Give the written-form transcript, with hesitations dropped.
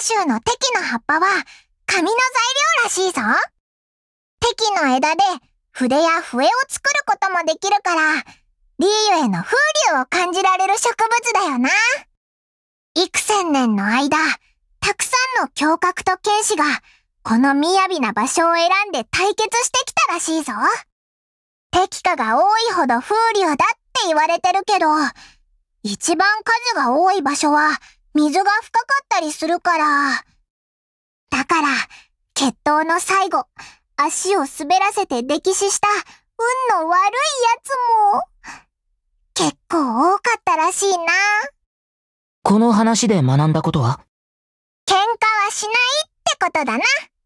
州のテキの葉っぱは紙の材料らしいぞ。テキの枝で筆や笛を作ることもできるから、リーユへの風流を感じられる植物だよな。幾千年の間、たくさんの侠客と剣士がこの雅な場所を選んで対決してきたらしいぞ。敵火が多いほど風流だって言われてるけど、一番数が多い場所は水が深かったりするから。だから、決闘の最後、足を滑らせて溺死した運の悪いやつも、結構多かったらしいな。 この話で学んだことは？ 喧嘩はしないってことだな。